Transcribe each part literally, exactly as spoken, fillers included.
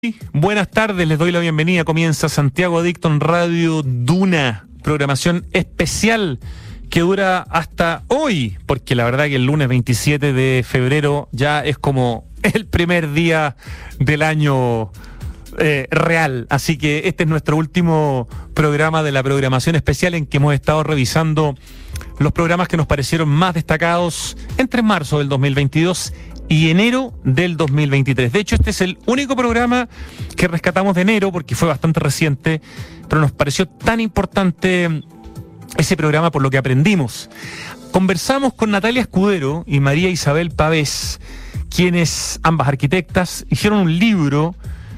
Buenas tardes, les doy la bienvenida. Comienza Santiago Adicto en Radio Duna, programación especial que dura hasta hoy, porque la verdad que el lunes veintisiete de febrero ya es como el primer día del año eh, real. Así que este es nuestro último programa de la programación especial en que hemos estado revisando los programas que nos parecieron más destacados entre marzo del dos mil veintidós y enero del dos mil veintitrés. De hecho, este es el único programa que rescatamos de enero porque fue bastante reciente, pero nos pareció tan importante ese programa por lo que aprendimos. Conversamos con Natalia Escudero y María Isabel Pavés, quienes, ambas arquitectas, hicieron un libro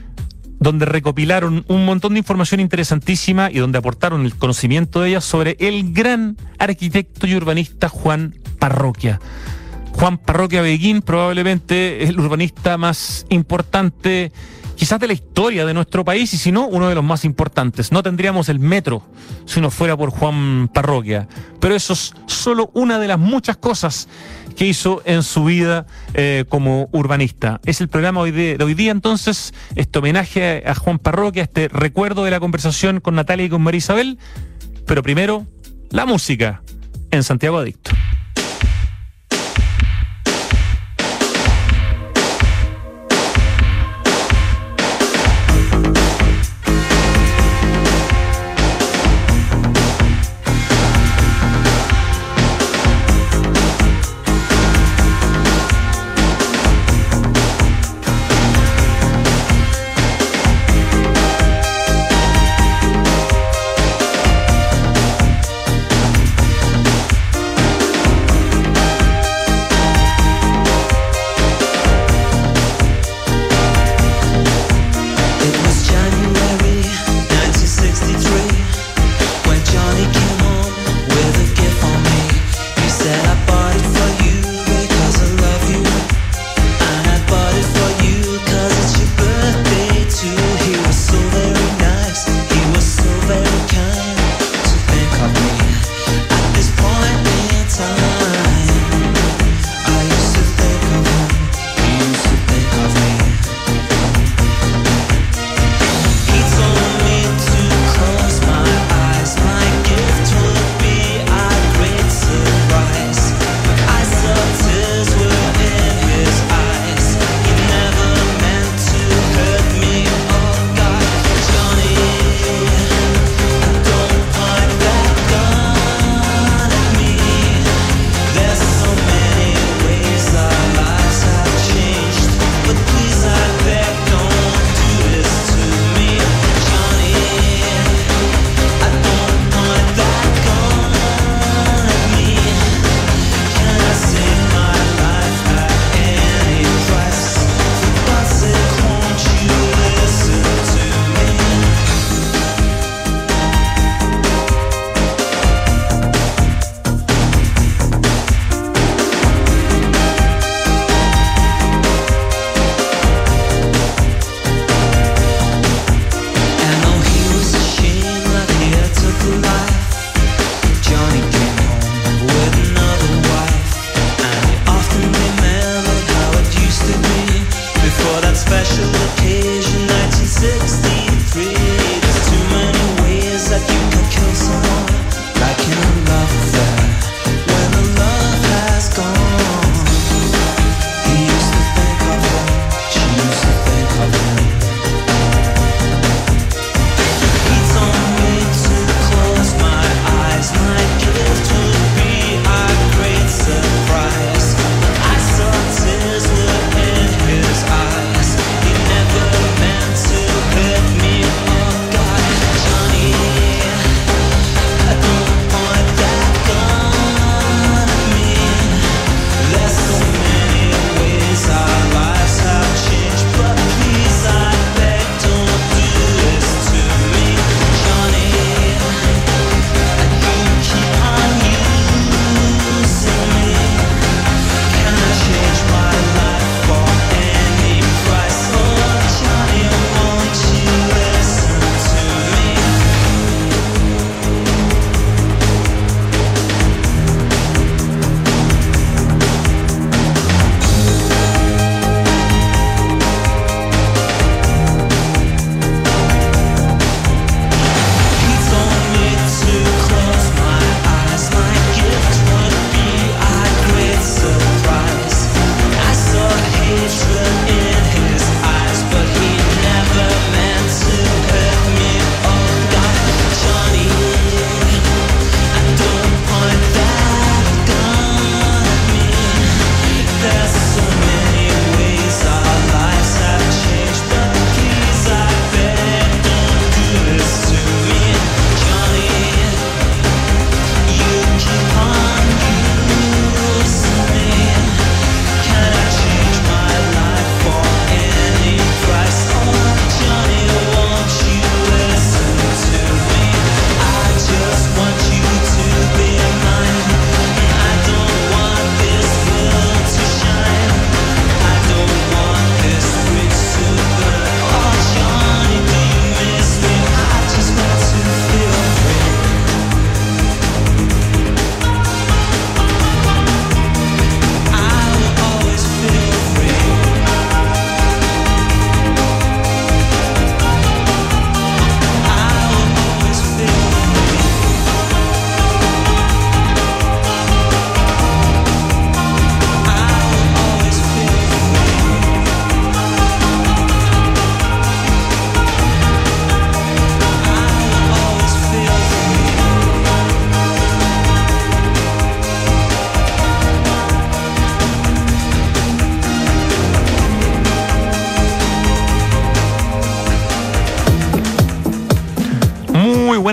donde recopilaron un montón de información interesantísima y donde aportaron el conocimiento de ellas sobre el gran arquitecto y urbanista Juan Parroquia. Juan Parroquia Beguín, probablemente el urbanista más importante, quizás de la historia de nuestro país, y si no, uno de los más importantes. No tendríamos el metro si no fuera por Juan Parroquia. Pero eso es solo una de las muchas cosas que hizo en su vida eh, como urbanista. Es el programa hoy de, de hoy día, entonces, este homenaje a, a Juan Parroquia, este recuerdo de la conversación con Natalia y con María Isabel. Pero primero, la música en Santiago Adicto. Never meant to hurt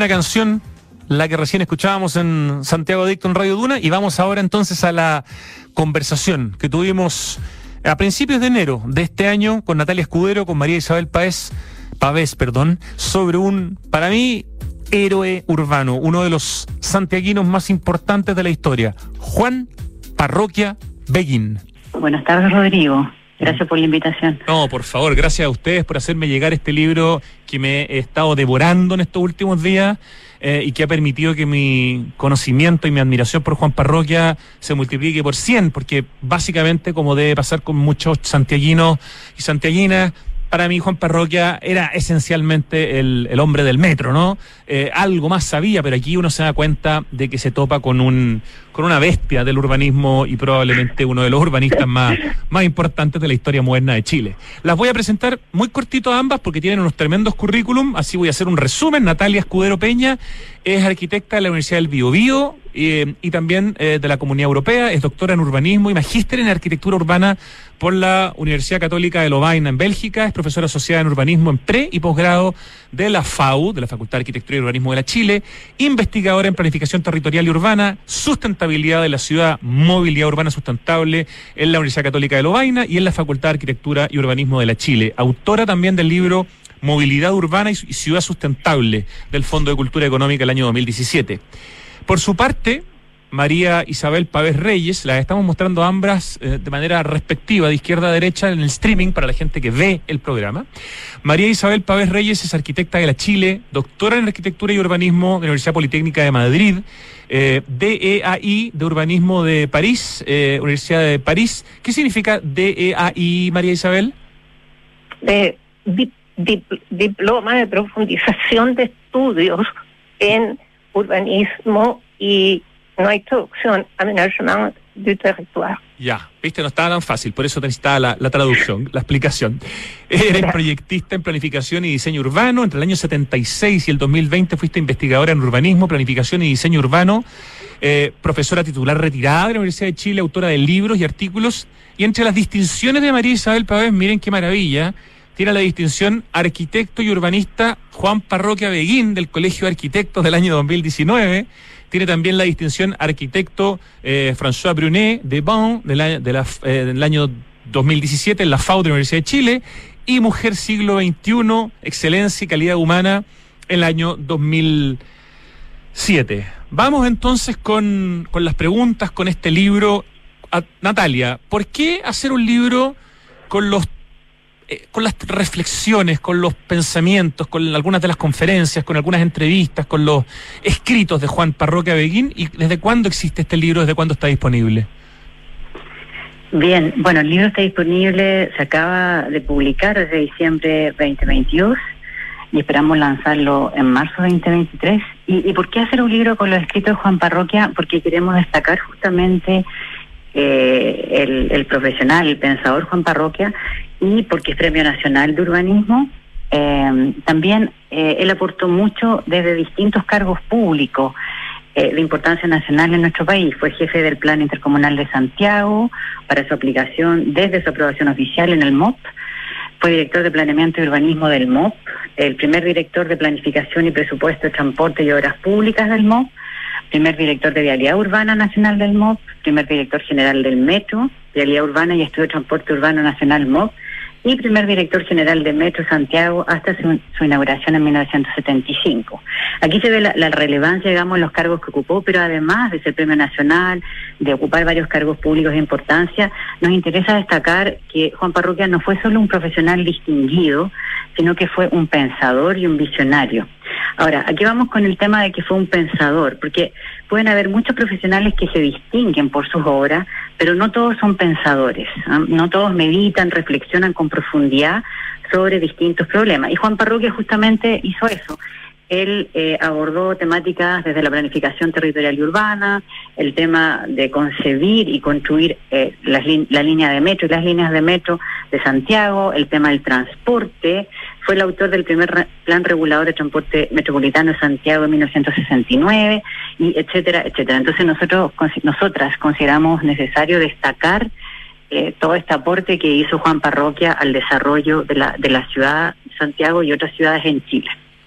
canción, la que recién escuchábamos en Santiago Adicto en Radio Duna, y vamos ahora entonces a la conversación que tuvimos a principios de enero de este año con Natalia Escudero, con María Isabel Pavés, Pavés, perdón, sobre un, para mí, héroe urbano, uno de los santiaguinos más importantes de la historia, Juan Parroquia Beguín. Buenas tardes, Rodrigo. Gracias por la invitación. No, por favor, gracias a ustedes por hacerme llegar este libro que me he estado devorando en estos últimos días eh, y que ha permitido que mi conocimiento y mi admiración por Juan Parroquia se multiplique por cien, porque básicamente, como debe pasar con muchos santiaguinos y santiaguinas, para mí Juan Parroquia era esencialmente el, el hombre del metro, ¿no? Eh, algo más sabía, pero aquí uno se da cuenta de que se topa con un con una bestia del urbanismo y probablemente uno de los urbanistas más, más importantes de la historia moderna de Chile. Las voy a presentar muy cortito a ambas porque tienen unos tremendos currículum, así voy a hacer un resumen. Natalia Escudero Peña es arquitecta de la Universidad del Biobío eh, y también eh, de la Comunidad Europea, es doctora en urbanismo y magíster en arquitectura urbana por la Universidad Católica de Lovaina en Bélgica, es profesora asociada en urbanismo en pre y posgrado de la F A U, de la Facultad de Arquitectura y Urbanismo de la Chile, investigadora en planificación territorial y urbana, sustentabilidad de la ciudad, movilidad urbana sustentable en la Universidad Católica de Lovaina y en la Facultad de Arquitectura y Urbanismo de la Chile, autora también del libro Movilidad Urbana y Ciudad Sustentable del Fondo de Cultura Económica del año dos mil diecisiete. Por su parte, María Isabel Pavés Reyes, las estamos mostrando ambas eh, de manera respectiva, de izquierda a derecha, en el streaming para la gente que ve el programa. María Isabel Pavés Reyes es arquitecta de la Chile, doctora en arquitectura y urbanismo de la Universidad Politécnica de Madrid, eh, D E A I de urbanismo de París, eh, Universidad de París. ¿Qué significa D E A I, María Isabel? De dip, dip, diploma de profundización de estudios en urbanismo y no hay traducción, aménagement du territoire. Ya, viste, no estaba tan fácil, por eso necesitaba la, la traducción, la explicación. Eres proyectista en planificación y diseño urbano. Entre el año setenta y seis y el dos mil veinte fuiste investigadora en urbanismo, planificación y diseño urbano, eh, profesora titular retirada de la Universidad de Chile, autora de libros y artículos. Y entre las distinciones de María Isabel Pavés, miren qué maravilla, tiene la distinción arquitecto y urbanista Juan Parroquia Beguín del Colegio de Arquitectos del año dos mil diecinueve. Tiene también la distinción arquitecto eh, François Brunet de Bon de la, de la, eh, del año dos mil diecisiete en la F A U de la Universidad de Chile, y Mujer Siglo veintiuno, Excelencia y Calidad Humana en el año dos mil siete. Vamos entonces con, con las preguntas, con este libro. A, Natalia, ¿por qué hacer un libro con los con las reflexiones, con los pensamientos, con algunas de las conferencias, con algunas entrevistas, con los escritos de Juan Parroquia Beguín? ¿Y desde cuándo existe este libro? ¿Desde cuándo está disponible? Bien, bueno, el libro está disponible, se acaba de publicar desde diciembre veinte veintidós y esperamos lanzarlo en marzo veinte veintitrés. ¿Y, y por qué hacer un libro con los escritos de Juan Parroquia? Porque queremos destacar justamente eh, el, el profesional, el pensador Juan Parroquia, y porque es Premio Nacional de Urbanismo. Eh, también eh, él aportó mucho desde distintos cargos públicos eh, de importancia nacional en nuestro país. Fue jefe del Plan Intercomunal de Santiago para su aplicación desde su aprobación oficial en el M O P. Fue director de Planeamiento y Urbanismo del M O P, el primer director de Planificación y Presupuesto de Transporte y Obras Públicas del M O P, primer director de Vialidad Urbana Nacional del M O P, primer director general del Metro, Vialidad Urbana y Estudio de Transporte Urbano Nacional M O P, y primer director general de Metro Santiago hasta su, su inauguración en mil novecientos setenta y cinco. Aquí se ve la, la relevancia, digamos, en los cargos que ocupó, pero además de ser premio nacional, de ocupar varios cargos públicos de importancia, nos interesa destacar que Juan Parroquia no fue solo un profesional distinguido, sino que fue un pensador y un visionario. Ahora, aquí vamos con el tema de que fue un pensador, porque pueden haber muchos profesionales que se distinguen por sus obras, pero no todos son pensadores, ¿eh? No todos meditan, reflexionan con profundidad sobre distintos problemas. Y Juan Parroquia justamente hizo eso. Él eh, abordó temáticas desde la planificación territorial y urbana, el tema de concebir y construir eh, las li- la línea de metro y las líneas de metro de Santiago, el tema del transporte. Fue el autor del primer re- plan regulador de transporte metropolitano de Santiago en mil novecientos sesenta y nueve, y etcétera, etcétera. Entonces nosotros, nosotras consideramos necesario destacar eh, todo este aporte que hizo Juan Parroquia al desarrollo de la, de la ciudad de Santiago y otras ciudades en Chile.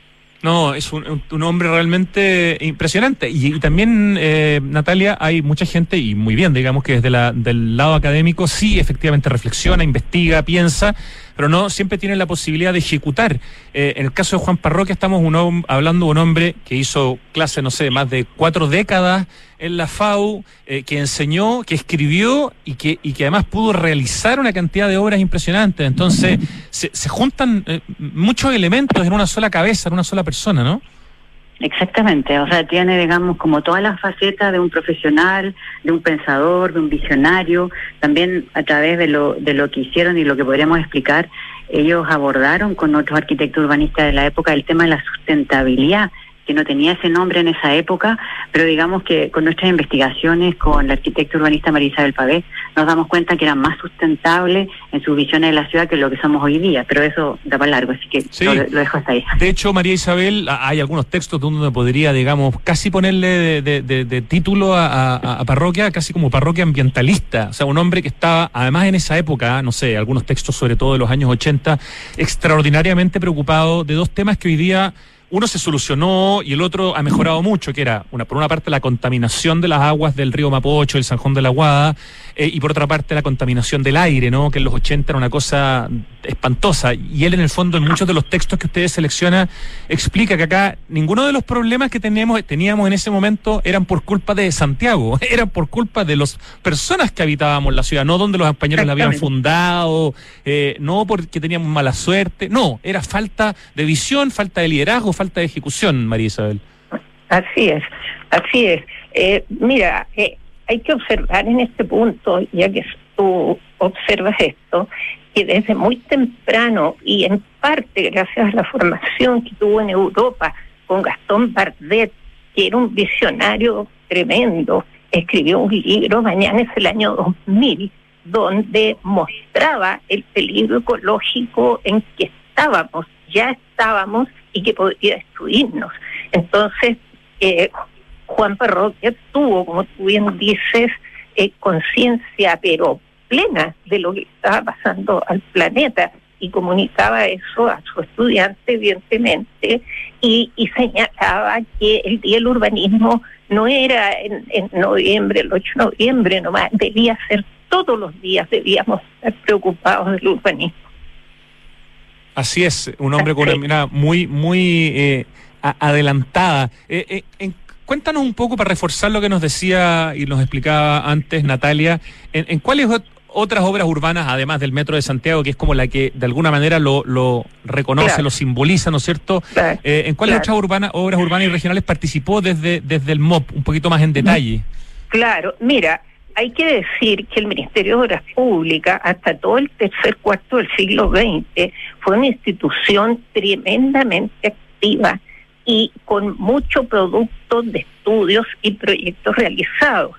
No, es un, un hombre realmente impresionante. Y, y también, eh, Natalia, hay mucha gente, y muy bien, digamos, que desde la, del lado académico sí efectivamente reflexiona, investiga, piensa, pero no siempre tiene la posibilidad de ejecutar. Eh, en el caso de Juan Parroquia estamos un, hablando de un hombre que hizo clases, no sé, más de cuatro décadas en la F A U, eh, que enseñó, que escribió y que, y que además pudo realizar una cantidad de obras impresionantes. Entonces, se, se juntan eh, muchos elementos en una sola cabeza, en una sola persona, ¿no? Exactamente, o sea, tiene, digamos, como todas las facetas de un profesional, de un pensador, de un visionario. También a través de lo de lo que hicieron y lo que podríamos explicar, ellos abordaron con otros arquitectos urbanistas de la época el tema de la sustentabilidad, que no tenía ese nombre en esa época, pero digamos que con nuestras investigaciones, con la arquitecta urbanista María Isabel Pavé, nos damos cuenta que era más sustentable en sus visiones de la ciudad que lo que somos hoy día, pero eso da para largo, así que sí, lo, lo dejo hasta ahí. De hecho, María Isabel, hay algunos textos donde podría, digamos, casi ponerle de, de, de, de título a, a, a Parroquia, casi como parroquia ambientalista, o sea, un hombre que estaba, además en esa época, no sé, algunos textos sobre todo de los años ochenta, extraordinariamente preocupado de dos temas que hoy día uno se solucionó y el otro ha mejorado mucho, que era, una por una parte, la contaminación de las aguas del río Mapocho, el Sanjón de la Guada, eh, y por otra parte, la contaminación del aire, ¿no? Que en los ochenta era una cosa espantosa. Y él, en el fondo, en muchos de los textos que ustedes seleccionan, explica que acá ninguno de los problemas que teníamos, teníamos en ese momento eran por culpa de Santiago, eran por culpa de las personas que habitábamos la ciudad, no donde los españoles la habían fundado, eh, no porque teníamos mala suerte, no, era falta de visión, falta de liderazgo, falta de ejecución, María Isabel. Así es, así es. Eh, mira, eh, hay que observar en este punto, ya que tú observas esto, que desde muy temprano, y en parte gracias a la formación que tuvo en Europa con Gastón Bardet, que era un visionario tremendo, escribió un libro, Mañana es el año dos mil, donde mostraba el peligro ecológico en que estábamos, ya estábamos, y que podría destruirnos. Entonces, eh, Juan Parroquia tuvo, como tú bien dices, eh, conciencia, pero plena de lo que estaba pasando al planeta, y comunicaba eso a su estudiante, evidentemente, y, y señalaba que el Día del Urbanismo no era en, en noviembre, el ocho de noviembre nomás, debía ser todos los días, debíamos estar preocupados del urbanismo. Así es, un hombre con una mirada muy, muy eh, a, adelantada. Eh, eh, en, cuéntanos un poco, para reforzar lo que nos decía y nos explicaba antes Natalia, en, en cuáles ot- otras obras urbanas, además del Metro de Santiago, que es como la que de alguna manera lo, lo reconoce, claro, lo simboliza, ¿no es cierto? Claro, eh, ¿En cuáles claro. otras urbanas, obras urbanas y regionales participó desde, desde el M O P, un poquito más en detalle? Claro, mira, hay que decir que el Ministerio de Obras Públicas, hasta todo el tercer cuarto del siglo veinte, fue una institución tremendamente activa y con mucho producto de estudios y proyectos realizados.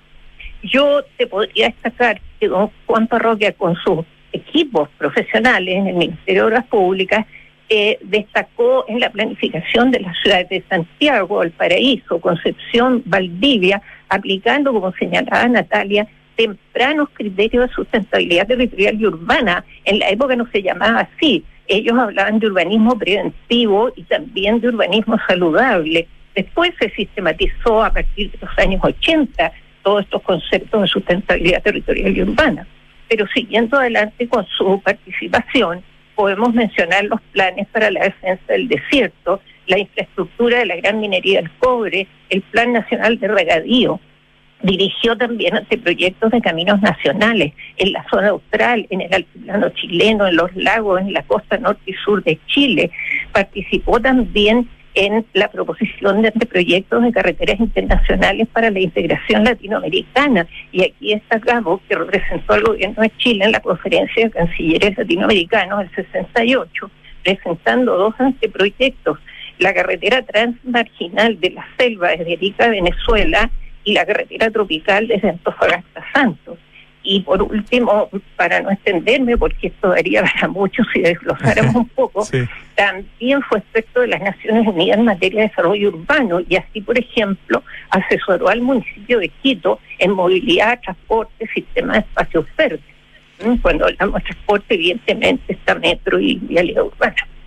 Yo te podría destacar que don Juan Parroquia, con sus equipos profesionales en el Ministerio de Obras Públicas, eh, destacó en la planificación de las ciudades de Santiago, Valparaíso, Concepción, Valdivia, aplicando, como señalaba Natalia, tempranos criterios de sustentabilidad territorial y urbana. En la época no se llamaba así. Ellos hablaban de urbanismo preventivo y también de urbanismo saludable. Después se sistematizó a partir de los años ochenta todos estos conceptos de sustentabilidad territorial y urbana. Pero siguiendo adelante con su participación, podemos mencionar los planes para la defensa del desierto, la infraestructura de la gran minería del cobre, el Plan Nacional de Regadío. Dirigió también anteproyectos de caminos nacionales en la zona austral, en el altiplano chileno, en los lagos, en la costa norte y sur de Chile. Participó también en la proposición de anteproyectos de carreteras internacionales para la integración latinoamericana. Y aquí destacamos que representó al gobierno de Chile en la conferencia de cancilleres latinoamericanos del sesenta y ocho, presentando dos anteproyectos: la carretera transmarginal de la selva desde Arica, Venezuela, y la carretera tropical desde Antofagasta a Santos. Y por último, para no extenderme, porque esto daría para mucho si desglosáramos un poco, sí, también fue experto de las Naciones Unidas en materia de desarrollo urbano, y así, por ejemplo, asesoró al municipio de Quito en movilidad, transporte, sistema de espacios verdes. Cuando hablamos de transporte, evidentemente está metro y vialidad urbana.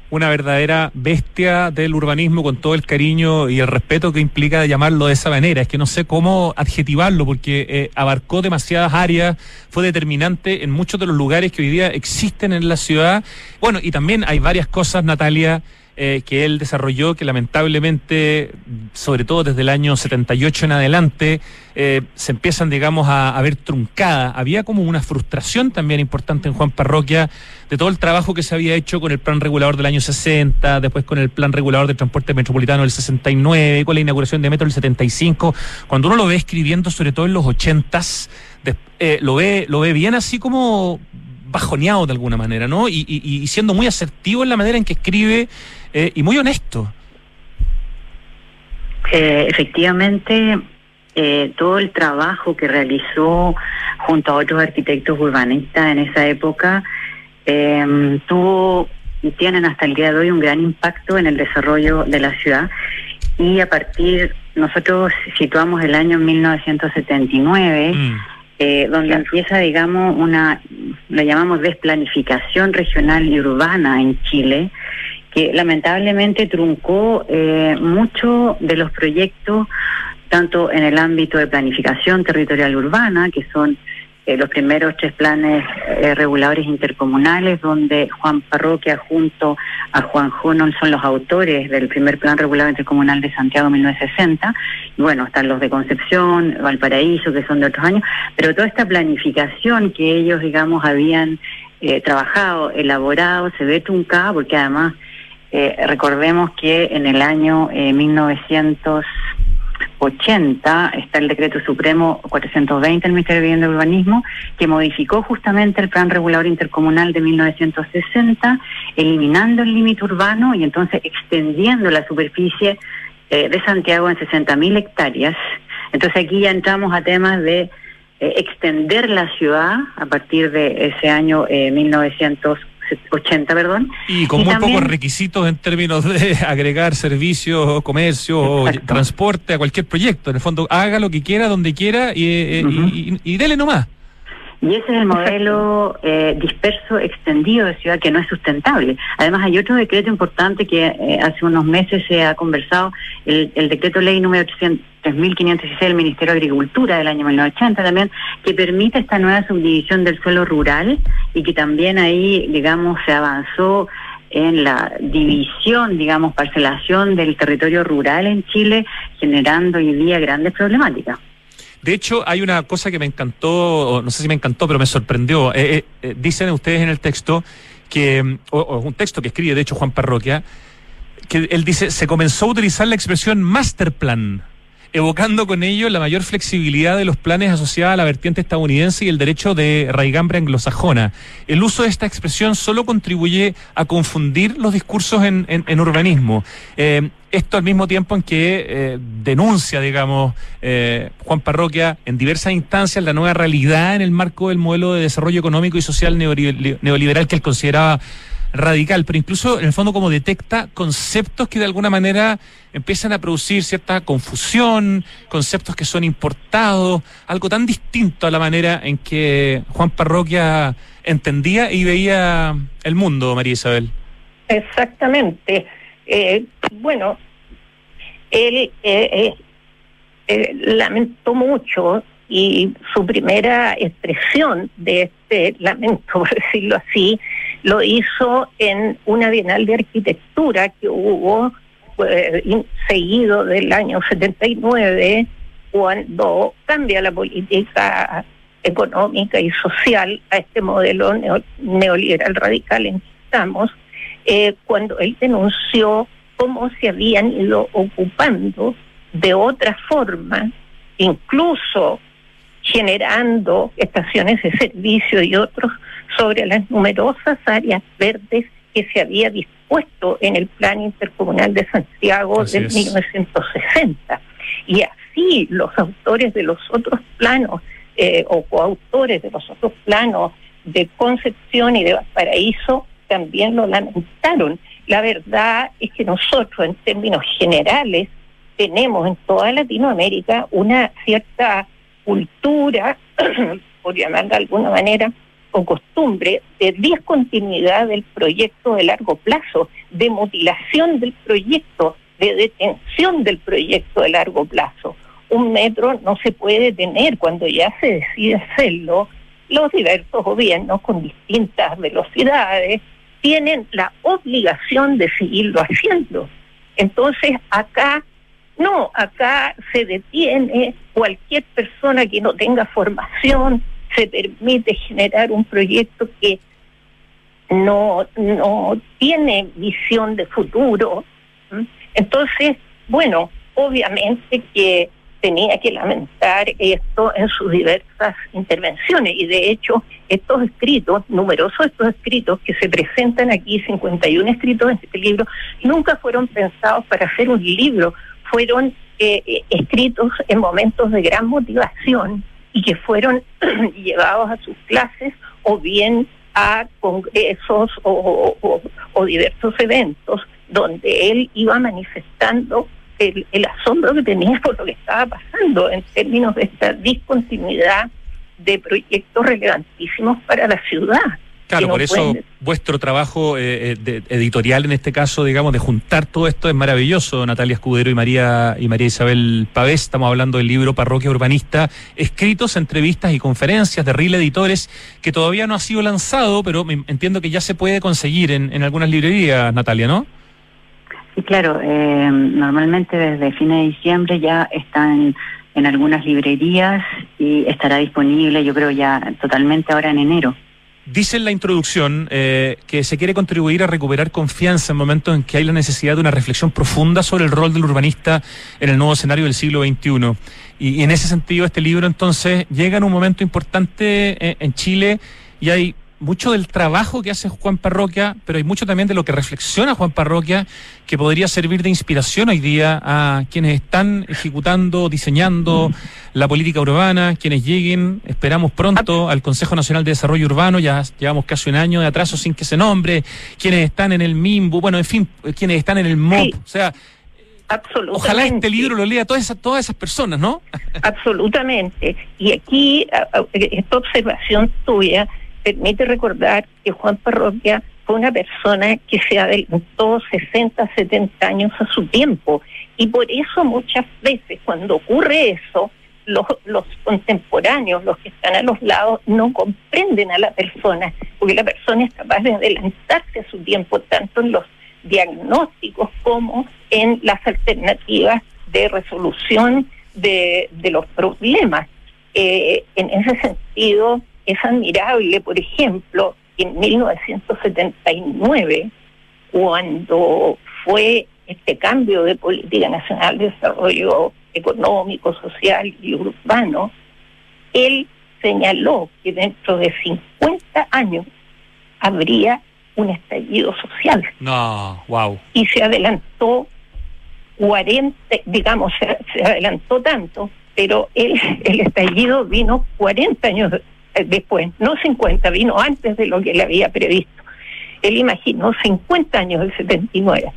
una verdadera bestia del urbanismo, con todo el cariño y el respeto que implica llamarlo de esa manera. Es que no sé cómo adjetivarlo, porque eh, abarcó demasiadas áreas, fue determinante en muchos de los lugares que hoy día existen en la ciudad. Bueno, y también hay varias cosas, Natalia, eh, que él desarrolló que lamentablemente, sobre todo desde el año setenta y ocho en adelante, eh, se empiezan, digamos, a, a ver truncadas. Había como una frustración también importante en Juan Parroquia de todo el trabajo que se había hecho con el plan regulador del año sesenta, después con el plan regulador del transporte metropolitano del sesenta y nueve, con la inauguración de Metro del setenta y cinco. Cuando uno lo ve escribiendo, sobre todo en los ochentas, de, eh, lo ve lo ve bien así como bajoneado de alguna manera, ¿no? Y, y, y siendo muy asertivo en la manera en que escribe, eh, y muy honesto. Eh, efectivamente, eh, todo el trabajo que realizó junto a otros arquitectos urbanistas en esa época eh, tuvo y tienen hasta el día de hoy un gran impacto en el desarrollo de la ciudad. Y a partir, nosotros situamos el año mil novecientos setenta y nueve, mm. eh, donde empieza, digamos, una, lo llamamos desplanificación regional y urbana en Chile, que lamentablemente truncó eh, mucho de los proyectos, tanto en el ámbito de planificación territorial urbana, que son eh, los primeros tres planes eh, reguladores intercomunales, donde Juan Parroquia junto a Juan Jonon son los autores del primer plan regulador intercomunal de Santiago mil novecientos sesenta, y bueno, están los de Concepción, Valparaíso, que son de otros años, pero toda esta planificación que ellos, digamos, habían eh, trabajado, elaborado, se ve truncada, porque además Eh, recordemos que en el año eh, mil novecientos ochenta está el decreto supremo cuatrocientos veinte del Ministerio de Vivienda y Urbanismo, que modificó justamente el plan regulador intercomunal de mil novecientos sesenta, eliminando el límite urbano y entonces extendiendo la superficie eh, de Santiago en sesenta mil hectáreas. Entonces aquí ya entramos a temas de eh, extender la ciudad a partir de ese año eh, mil novecientos ochenta, perdón. Y con y muy también pocos requisitos en términos de agregar servicios, comercio, exacto, transporte a cualquier proyecto. En el fondo, haga lo que quiera, donde quiera y, eh, uh-huh. y, y, y dele nomás. Y ese es el modelo eh, disperso, extendido de ciudad, que no es sustentable. Además, hay otro decreto importante que eh, hace unos meses se ha conversado, el, el decreto ley número tres mil quinientos dieciséis del Ministerio de Agricultura del año mil novecientos ochenta también, que permite esta nueva subdivisión del suelo rural y que también ahí, digamos, se avanzó en la división, digamos, parcelación del territorio rural en Chile, generando hoy día grandes problemáticas. De hecho, hay una cosa que me encantó, no sé si me encantó, pero me sorprendió. Eh, eh, dicen ustedes en el texto, que o, o un texto que escribe, de hecho, Juan Parroquia, que él dice, se comenzó a utilizar la expresión master plan, evocando con ello la mayor flexibilidad de los planes asociada a la vertiente estadounidense y el derecho de raigambre anglosajona. El uso de esta expresión solo contribuye a confundir los discursos en, en, en urbanismo. Eh, esto al mismo tiempo en que eh, denuncia, digamos, eh, Juan Parroquia en diversas instancias la nueva realidad en el marco del modelo de desarrollo económico y social neoliberal que él consideraba radical, pero incluso en el fondo como detecta conceptos que de alguna manera empiezan a producir cierta confusión, conceptos que son importados, algo tan distinto a la manera en que Juan Parroquia entendía y veía el mundo, María Isabel. Exactamente. Eh, bueno, él eh, eh, lamentó mucho y su primera expresión de este lamento, por decirlo así, lo hizo en una Bienal de Arquitectura que hubo eh, seguido del año setenta y nueve, cuando cambia la política económica y social a este modelo neo, neoliberal radical en que estamos, eh, cuando él denunció cómo se habían ido ocupando de otra forma, incluso generando estaciones de servicio y otros sobre las numerosas áreas verdes que se había dispuesto en el Plan Intercomunal de Santiago de mil novecientos sesenta. Y así los autores de los otros planos, eh, o coautores de los otros planos de Concepción y de Valparaíso, también lo lamentaron. La verdad es que nosotros, en términos generales, tenemos en toda Latinoamérica una cierta cultura, por llamarla de alguna manera, o costumbre de discontinuidad del proyecto de largo plazo, de mutilación del proyecto, de detención del proyecto de largo plazo. Un metro no se puede detener cuando ya se decide hacerlo. Los diversos gobiernos con distintas velocidades tienen la obligación de seguirlo haciendo. Entonces acá no, acá se detiene cualquier persona que no tenga formación, se permite generar un proyecto que no, no tiene visión de futuro. Entonces, bueno, obviamente que tenía que lamentar esto en sus diversas intervenciones, y de hecho estos escritos, numerosos estos escritos que se presentan aquí, cincuenta y uno escritos en este libro, nunca fueron pensados para hacer un libro, fueron eh, escritos en momentos de gran motivación y que fueron llevados a sus clases o bien a congresos o, o, o diversos eventos donde él iba manifestando el, el asombro que tenía por lo que estaba pasando en términos de esta discontinuidad de proyectos relevantísimos para la ciudad. Claro, no por eso pueden... vuestro trabajo eh, de, editorial en este caso, digamos, de juntar todo esto es maravilloso, Natalia Escudero y María y María Isabel Pavés. Estamos hablando del libro Parroquia Urbanista, escritos, entrevistas y conferencias de R I L Editores, que todavía no ha sido lanzado, pero me entiendo que ya se puede conseguir en, en algunas librerías, Natalia, ¿no? Sí, claro. Eh, normalmente desde fines de diciembre ya están en algunas librerías y estará disponible, yo creo, ya totalmente ahora en enero. Dice en la introducción eh, que se quiere contribuir a recuperar confianza en momentos en que hay la necesidad de una reflexión profunda sobre el rol del urbanista en el nuevo escenario del siglo veintiuno. Y, y en ese sentido este libro entonces llega en un momento importante en, en Chile, y hay mucho del trabajo que hace Juan Parroquia, pero hay mucho también de lo que reflexiona Juan Parroquia, que podría servir de inspiración hoy día a quienes están ejecutando, diseñando la política urbana, quienes lleguen, esperamos pronto, al Consejo Nacional de Desarrollo Urbano. Ya llevamos casi un año de atraso sin que se nombre, quienes están en el MIMBU, bueno, en fin, quienes están en el M O P, sí. O sea, ojalá este libro lo lea todas esas, todas esas personas, ¿no? Absolutamente. Y aquí, esta observación tuya permite recordar que Juan Parroquia fue una persona que se adelantó sesenta, setenta años a su tiempo, y por eso muchas veces cuando ocurre eso, los, los contemporáneos, los que están a los lados, no comprenden a la persona, porque la persona es capaz de adelantarse a su tiempo, tanto en los diagnósticos como en las alternativas de resolución de, de los problemas. Eh, en ese sentido, es admirable, por ejemplo, en mil novecientos setenta y nueve, cuando fue este cambio de política nacional de desarrollo económico, social y urbano, él señaló que dentro de cincuenta años habría un estallido social. No, wow. Y se adelantó cuarenta, digamos, se, se adelantó tanto, pero el, el estallido vino cuarenta años después, no cincuenta, vino antes de lo que él había previsto. Él imaginó cincuenta años del setenta y nueve,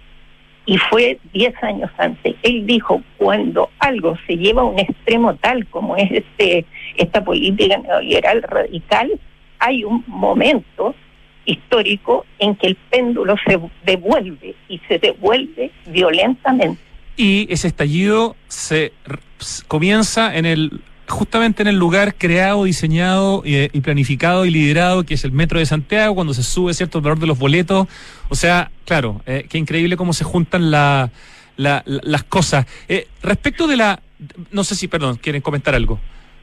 y fue diez años antes. Él dijo, cuando algo se lleva a un extremo tal como es este esta política neoliberal radical, hay un momento histórico en que el péndulo se devuelve, y se devuelve violentamente. Y ese estallido se comienza en el justamente en el lugar creado, diseñado y, y planificado y liderado, que es el Metro de Santiago, cuando se sube, ¿cierto?, el valor de los boletos. O sea, claro, eh, qué increíble cómo se juntan la, la, la, las cosas. Eh, respecto de la... No sé si, perdón, ¿quieren comentar algo?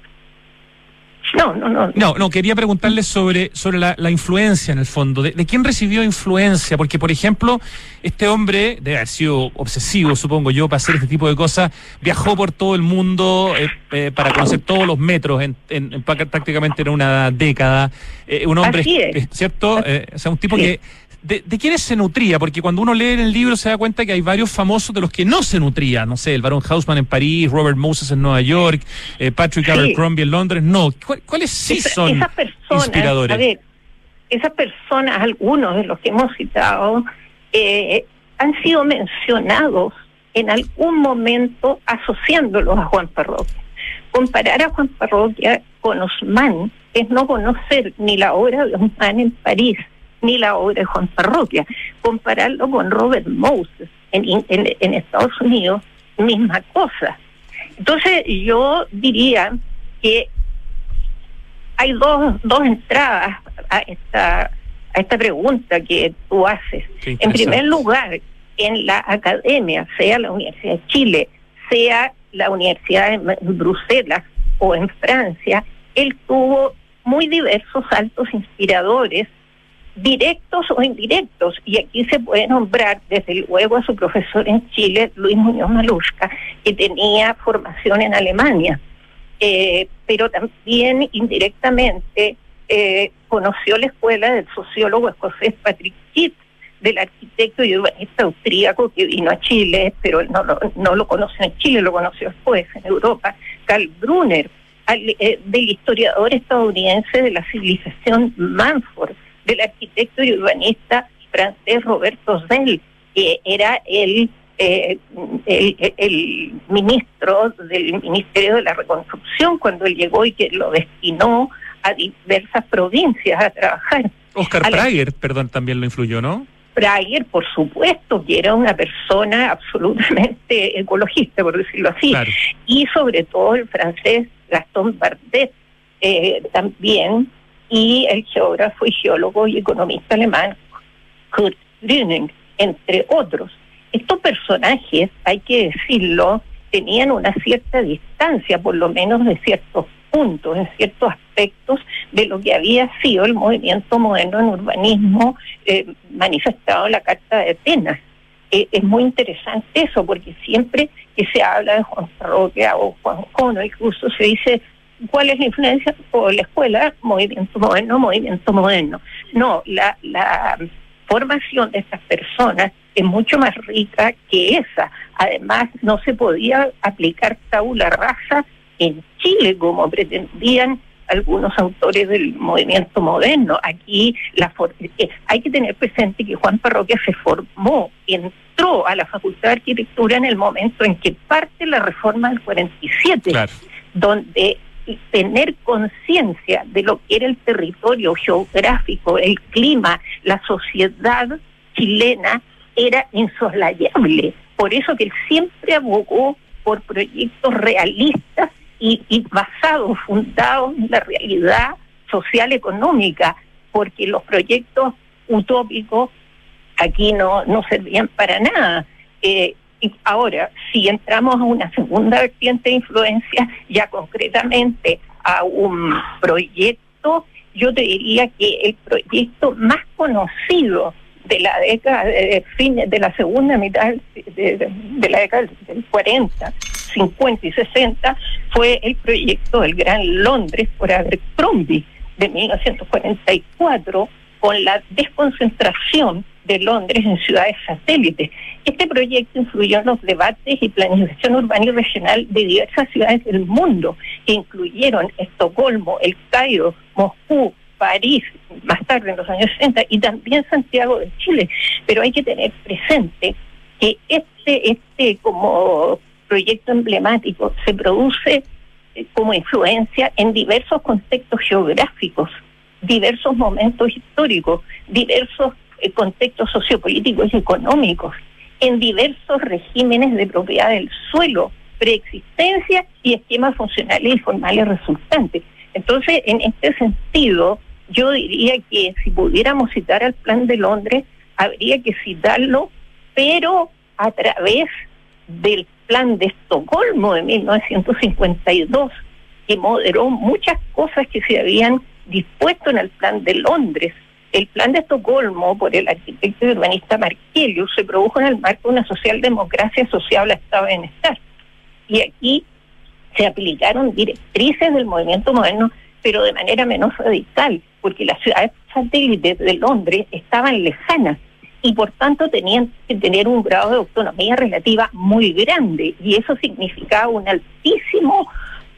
No, no, no. No, no, quería preguntarles sobre, sobre la, la influencia, en el fondo. De, ¿De quién recibió influencia? Porque, por ejemplo, este hombre, debe haber sido obsesivo, supongo yo, para hacer este tipo de cosas, viajó por todo el mundo eh, eh, para conocer todos los metros en, en, en prácticamente en una década. Eh, un hombre, eh, ¿cierto? Eh, o sea, un tipo sí. que... ¿De, ¿De quiénes se nutría? Porque cuando uno lee en el libro se da cuenta que hay varios famosos de los que no se nutría. No sé, el Barón Haussmann en París, Robert Moses en Nueva York, eh, Patrick sí. Abercrombie en Londres. No, ¿cuáles sí Esa, son esas personas, inspiradores? A ver, esas personas, algunos de los que hemos citado, eh, han sido mencionados en algún momento asociándolos a Juan Parroquia. Comparar a Juan Parroquia con con Osman es no conocer ni la obra de Osman en París, ni la obra de Juan Parroquia. Compararlo con Robert Moses en, en, en Estados Unidos, misma cosa. Entonces yo diría que hay dos, dos entradas a esta, a esta pregunta que tú haces. En primer lugar, en la academia, sea la Universidad de Chile, sea la Universidad de Bruselas o en Francia, él tuvo muy diversos altos inspiradores, directos o indirectos, y aquí se puede nombrar desde luego a su profesor en Chile, Luis Muñoz Maluska, que tenía formación en Alemania, eh, pero también indirectamente eh, conoció la escuela del sociólogo escocés Patrick Kitt, del arquitecto y urbanista austríaco que vino a Chile, pero él no lo, no lo conoció en Chile, lo conoció después en Europa, Karl Brunner, al, eh, del historiador estadounidense de la civilización Manford, del arquitecto y urbanista francés Roberto Zell, que era el, eh, el, el ministro del Ministerio de la Reconstrucción cuando él llegó y que lo destinó a diversas provincias a trabajar. Oscar a Prager, la... perdón, también lo influyó, ¿no? Prager, por supuesto, que era una persona absolutamente ecologista, por decirlo así. Claro. Y sobre todo el francés Gaston Bardet, eh, también, y el geógrafo y geólogo y economista alemán Kurt Lüning, entre otros. Estos personajes, hay que decirlo, tenían una cierta distancia, por lo menos de ciertos puntos, en ciertos aspectos de lo que había sido el movimiento moderno en urbanismo eh, manifestado en la Carta de Atenas. Eh, es muy interesante eso, porque siempre que se habla de Juan Parroquia o Juan Cono, incluso se dice ¿cuál es la influencia? O la escuela, movimiento moderno, movimiento moderno. No, la, la formación de estas personas es mucho más rica que esa. Además, no se podía aplicar tabula rasa en Chile como pretendían algunos autores del movimiento moderno. Aquí la for- eh, hay que tener presente que Juan Parroquia se formó, entró a la Facultad de Arquitectura en el momento en que parte la reforma del cuarenta y siete, claro, donde tener conciencia de lo que era el territorio geográfico, el clima, la sociedad chilena era insoslayable. Por eso que él siempre abogó por proyectos realistas y, y basados, fundados en la realidad social económica, porque los proyectos utópicos aquí no, no servían para nada. Eh, Y ahora, si entramos a una segunda vertiente de influencia, ya concretamente a un proyecto, yo te diría que el proyecto más conocido de la década, de, fines de la segunda mitad de, de, de la década del cuarenta, cincuenta y sesenta, fue el proyecto del Gran Londres por Abercrombie de mil novecientos cuarenta y cuatro, con la desconcentración de Londres en ciudades satélites. Este proyecto influyó en los debates y planificación urbana y regional de diversas ciudades del mundo, que incluyeron Estocolmo, El Cairo, Moscú, París, más tarde en los años sesenta, y también Santiago de Chile. Pero hay que tener presente que este, este como proyecto emblemático se produce eh, como influencia en diversos contextos geográficos, diversos momentos históricos, diversos eh, contextos sociopolíticos y económicos, en diversos regímenes de propiedad del suelo, preexistencia y esquemas funcionales y formales resultantes. Entonces, en este sentido, yo diría que si pudiéramos citar al Plan de Londres, habría que citarlo, pero a través del Plan de Estocolmo de mil novecientos cincuenta y dos, que moderó muchas cosas que se habían dispuesto en el Plan de Londres. El Plan de Estocolmo, por el arquitecto y urbanista Markelius, se produjo en el marco de una socialdemocracia asociada al Estado de Bienestar. Y aquí se aplicaron directrices del movimiento moderno, pero de manera menos radical, porque las ciudades satélites de Londres estaban lejanas y por tanto tenían que tener un grado de autonomía relativa muy grande, y eso significaba un altísimo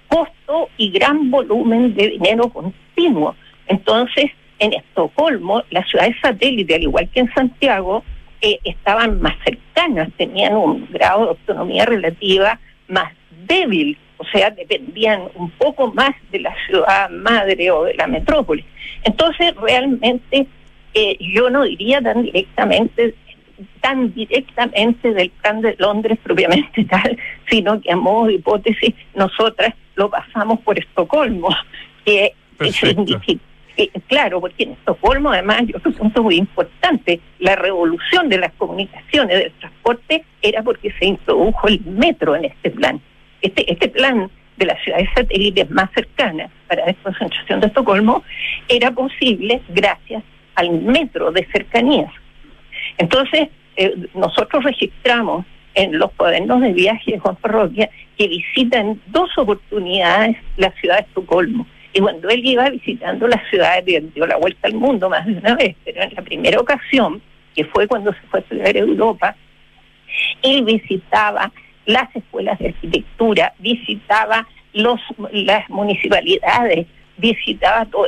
costo y gran volumen de dinero continuo. Entonces, en Estocolmo, las ciudades satélites, al igual que en Santiago, eh, estaban más cercanas, tenían un grado de autonomía relativa más débil o sea, dependían un poco más de la ciudad madre o de la metrópoli. Entonces, realmente, eh, yo no diría tan directamente, tan directamente del plan de Londres propiamente tal, sino que a modo de hipótesis, nosotras lo pasamos por Estocolmo, que significa, eh, claro, porque en Estocolmo, además, yo creo que un punto muy importante, la revolución de las comunicaciones, del transporte, era porque se introdujo el metro en este plan. Este, este plan de las ciudades satélites más cercanas para la desconcentración de Estocolmo era posible gracias al metro de cercanías. Entonces, eh, nosotros registramos en los cuadernos de viaje de Juan Parroquia que visita en dos oportunidades la ciudad de Estocolmo. Y cuando él iba visitando las ciudades, dio la vuelta al mundo más de una vez, pero en la primera ocasión, que fue cuando se fue a estudiar a Europa, él visitaba las escuelas de arquitectura, visitaba los las municipalidades, visitaba todo,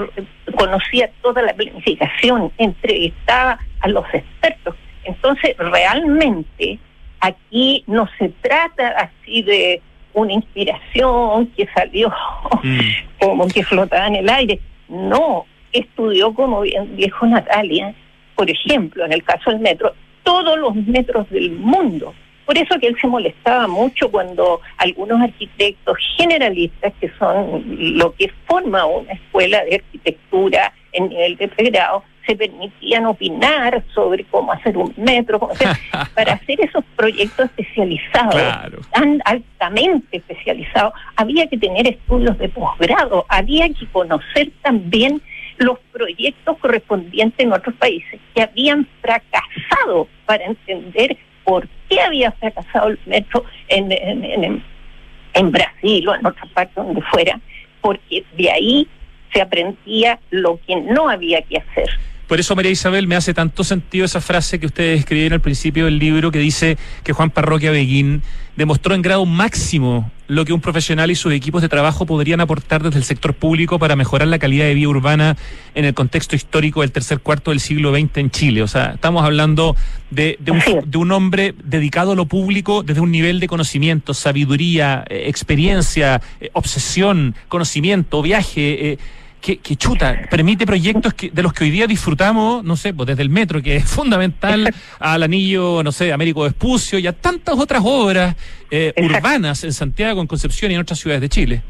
conocía toda la planificación, entrevistaba a los expertos. Entonces, realmente, aquí no se trata así de una inspiración que salió mm. como que flotaba en el aire. No, estudió, como bien dijo Natalia, por ejemplo, en el caso del metro, todos los metros del mundo. Por eso que él se molestaba mucho cuando algunos arquitectos generalistas, que son lo que forma una escuela de arquitectura en nivel de pregrado, se permitían opinar sobre cómo hacer un metro, cómo hacer, para hacer esos proyectos especializados, claro, tan altamente especializados, había que tener estudios de posgrado, había que conocer también los proyectos correspondientes en otros países que habían fracasado para entender por qué había fracasado el metro en, en, en, en Brasil o en otra parte donde fuera, porque de ahí se aprendía lo que no había que hacer. Por eso, María Isabel, me hace tanto sentido esa frase que ustedes escribieron al principio del libro, que dice que Juan Parroquia Beguín demostró en grado máximo lo que un profesional y sus equipos de trabajo podrían aportar desde el sector público para mejorar la calidad de vida urbana en el contexto histórico del tercer cuarto del siglo veinte en Chile. O sea, estamos hablando de, de, un, de un hombre dedicado a lo público desde un nivel de conocimiento, sabiduría, eh, experiencia, eh, obsesión, conocimiento, viaje, eh, Que, que chuta, permite proyectos que, de los que hoy día disfrutamos, no sé, pues desde el metro, que es fundamental, al anillo, no sé, Américo Vespucio y a tantas otras obras eh, urbanas en Santiago, en Concepción y en otras ciudades de Chile.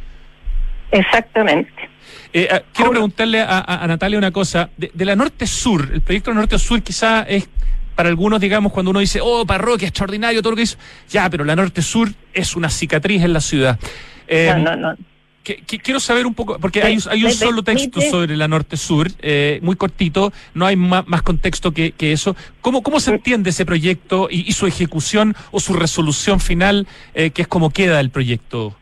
Exactamente. Eh, a, quiero preguntarle a, a, a Natalia una cosa. De, de la Norte-Sur, el proyecto Norte-Sur quizá es, para algunos, digamos, cuando uno dice, oh, Parroquia, extraordinario, todo lo que hizo, ya, pero la Norte-Sur es una cicatriz en la ciudad. Eh, no, no, no. Que, que quiero saber un poco, porque hay, hay un solo texto sobre la Norte-Sur, eh, muy cortito, no hay más, más contexto que, que eso. ¿Cómo, cómo se entiende ese proyecto y, y su ejecución o su resolución final, eh, que es como queda el proyecto?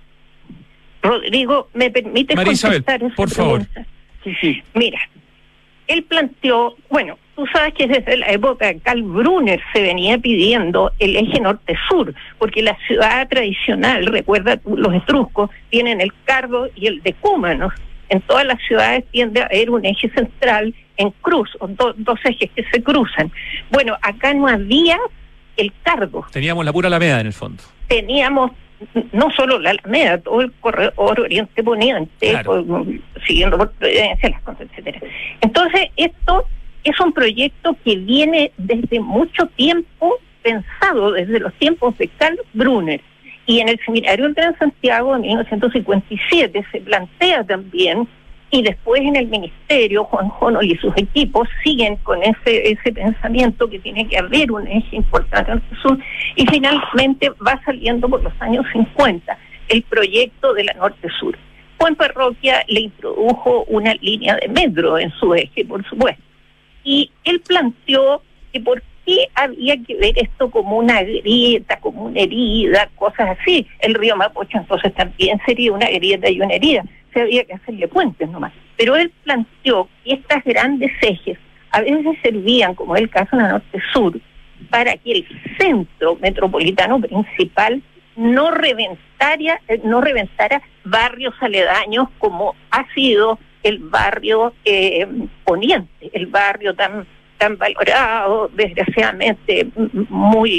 Rodrigo, ¿me permite María Isabel, contestar esa por pregunta? favor. Sí, sí. Mira, él planteó, bueno, tú sabes que desde la época de Karl Brunner se venía pidiendo el eje norte-sur, porque la ciudad tradicional, recuerda, los etruscos tienen el cardo y el decúmanos. En todas las ciudades tiende a haber un eje central en cruz, o do, dos ejes que se cruzan. Bueno, acá no había el cardo. Teníamos la pura Alameda en el fondo. Teníamos no solo la Alameda, todo el corredor oriente poniente, claro, por, siguiendo por Providencia, las cosas, etcétera. Entonces, esto es un proyecto que viene desde mucho tiempo pensado, desde los tiempos de Karl Brunner. Y en el Seminario del Gran Santiago de mil novecientos cincuenta y siete se plantea también, y después en el Ministerio, Juan Jonol y sus equipos siguen con ese ese pensamiento que tiene que haber un eje importante en el sur, y finalmente va saliendo por los años cincuenta el proyecto de la Norte-Sur. Juan Parroquia le introdujo una línea de metro en su eje, por supuesto, y él planteó que por qué había que ver esto como una grieta, como una herida, cosas así. El río Mapocho entonces también sería una grieta y una herida. Se había que hacerle puentes nomás. Pero él planteó que estas grandes ejes a veces servían, como es el caso de la Norte-Sur, para que el centro metropolitano principal no reventara, no reventara barrios aledaños como ha sido el barrio eh, poniente, el barrio tan tan valorado, desgraciadamente muy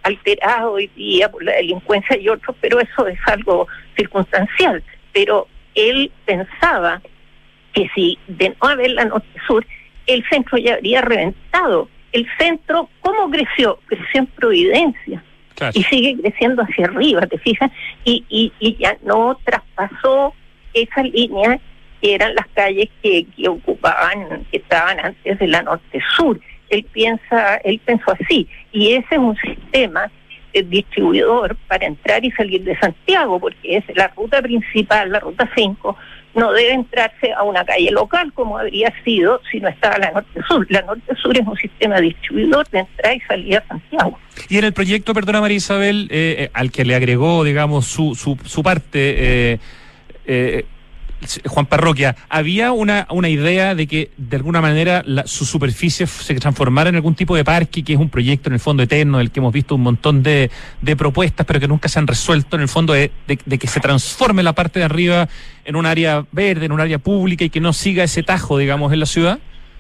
alterado hoy día por la delincuencia y otros, pero eso es algo circunstancial. Pero él pensaba que si de no haber la Norte-Sur, el centro ya habría reventado. El centro, ¿cómo creció? Creció en Providencia. Claro. Y sigue creciendo hacia arriba, ¿te fijas? Y, y, y ya no traspasó esa línea que eran las calles que, que ocupaban, que estaban antes de la Norte-Sur. Él piensa, él pensó así. Y ese es un sistema eh, distribuidor para entrar y salir de Santiago, porque es la ruta principal, la ruta cinco, no debe entrarse a una calle local como habría sido si no estaba la Norte-Sur. La Norte-Sur es un sistema distribuidor de entrada y salida a Santiago. Y en el proyecto, perdona María Isabel, eh, al que le agregó, digamos, su su, su parte, eh, eh, Juan Parroquia, ¿había una una idea de que de alguna manera la, su superficie se transformara en algún tipo de parque, que es un proyecto en el fondo eterno, del que hemos visto un montón de, de propuestas, pero que nunca se han resuelto, en el fondo de, de, de que se transforme la parte de arriba en un área verde, en un área pública y que no siga ese tajo, digamos, en la ciudad?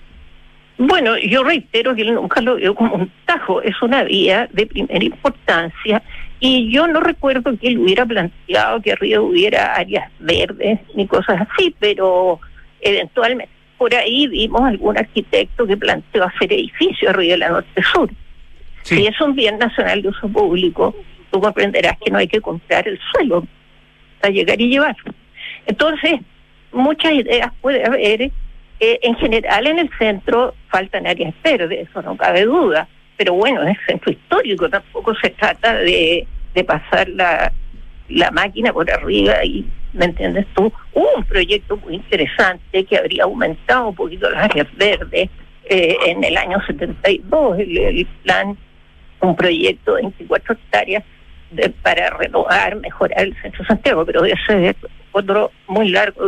Bueno, yo reitero que él nunca lo vio como un tajo, es una vía de primera importancia. Y yo no recuerdo que él hubiera planteado que arriba hubiera áreas verdes ni cosas así, pero eventualmente por ahí vimos algún arquitecto que planteó hacer edificios arriba de la Norte-Sur. Sí. Si es un bien nacional de uso público, tú comprenderás que no hay que comprar el suelo para llegar y llevar. Entonces, muchas ideas puede haber. Eh, en general en el centro faltan áreas verdes, eso no cabe duda. Pero bueno, es centro histórico, tampoco se trata de, de pasar la, la máquina por arriba y, ¿me entiendes tú? Hubo un proyecto muy interesante que habría aumentado un poquito las áreas verdes eh, en el año setenta y dos, el, el plan, un proyecto de veinticuatro hectáreas de, para renovar, mejorar el centro de Santiago, pero ese es otro muy largo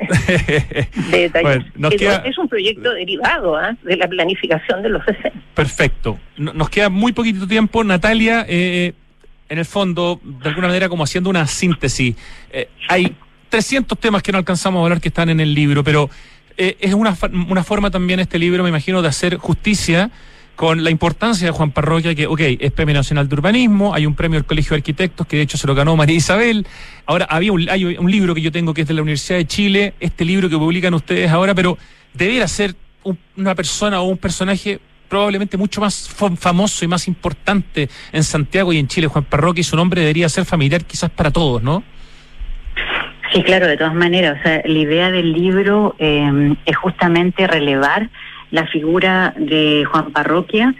de detalles. Bueno, queda... Es un proyecto derivado ¿eh? de la planificación de los sesenta. Perfecto. Nos queda muy poquito tiempo. Natalia, eh, en el fondo, de alguna manera como haciendo una síntesis, eh, hay trescientos temas que no alcanzamos a hablar que están en el libro, pero eh, es una, una forma también este libro, me imagino, de hacer justicia con la importancia de Juan Parroquia, que, ok, es Premio Nacional de Urbanismo, hay un premio del Colegio de Arquitectos, que de hecho se lo ganó María Isabel. Ahora, había un, hay un libro que yo tengo que es de la Universidad de Chile, este libro que publican ustedes ahora, pero debiera ser un, una persona o un personaje probablemente mucho más famoso y más importante en Santiago y en Chile, Juan Parroquia, y su nombre debería ser familiar quizás para todos, ¿no? Sí, claro, de todas maneras. O sea, la idea del libro eh, es justamente relevar la figura de Juan Parroquia